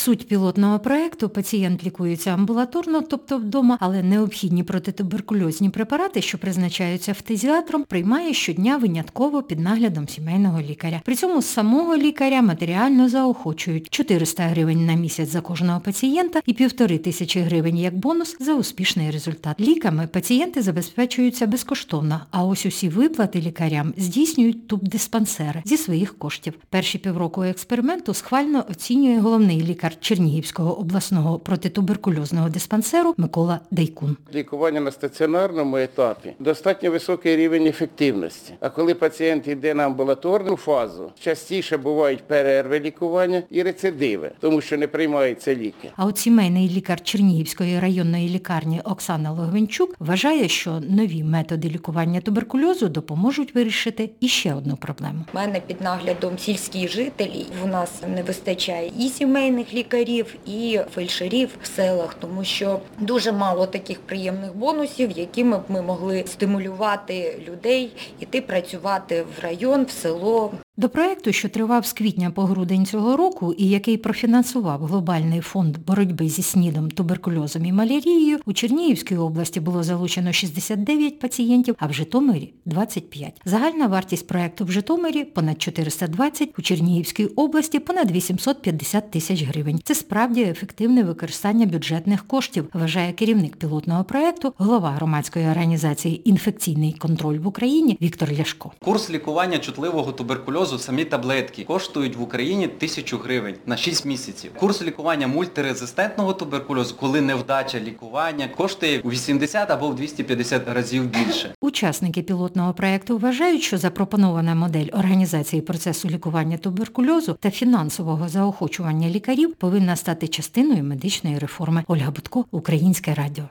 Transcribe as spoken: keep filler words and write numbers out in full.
Суть пілотного проєкту – пацієнт лікується амбулаторно, тобто вдома, але необхідні протитуберкульозні препарати, що призначаються фтизіатром, приймає щодня винятково під наглядом сімейного лікаря. При цьому самого лікаря матеріально заохочують чотириста гривень на місяць за кожного пацієнта і півтори тисячі гривень як бонус за успішний результат. Ліками пацієнти забезпечуються безкоштовно, а ось усі виплати лікарям здійснюють тубдиспансери зі своїх коштів. Перші півроку експерименту схвально оцінює головний лікар Чернігівського обласного протитуберкульозного диспансеру Микола Дейкун. Лікування на стаціонарному етапі достатньо високий рівень ефективності. А коли пацієнт йде на амбулаторну фазу, частіше бувають перерви лікування і рецидиви, тому що не приймаються ліки. А от сімейний лікар Чернігівської районної лікарні Оксана Логвинчук вважає, що нові методи лікування туберкульозу допоможуть вирішити іще одну проблему. У мене під наглядом сільські жителі, у нас не вистачає і сімейних лікарів, і фельдшерів в селах, тому що дуже мало таких приємних бонусів, якими б ми могли стимулювати людей іти працювати в район, в село. До проєкту, що тривав з квітня по грудень цього року і який профінансував Глобальний фонд боротьби зі СНІДом, туберкульозом і малярією, у Чернігівській області було залучено шістдесят дев'ять пацієнтів, а в Житомирі – двадцять п'ять. Загальна вартість проєкту в Житомирі – понад чотириста двадцять, у Чернігівській області – понад вісімсот п'ятдесят тисяч гривень. Це справді ефективне використання бюджетних коштів, вважає керівник пілотного проєкту, голова громадської організації «Інфекційний контроль в Україні» Віктор Ляшко. Курс лікування чутливого туберкульозу самі таблетки коштують в Україні тисячу гривень на шість місяців. Курс лікування мультирезистентного туберкульозу, коли невдача лікування, коштує у вісімдесят або в двісті п'ятдесят разів більше. Учасники пілотного проєкту вважають, що запропонована модель організації процесу лікування туберкульозу та фінансового заохочування лікарів повинна стати частиною медичної реформи. Ольга Будко, Українське радіо.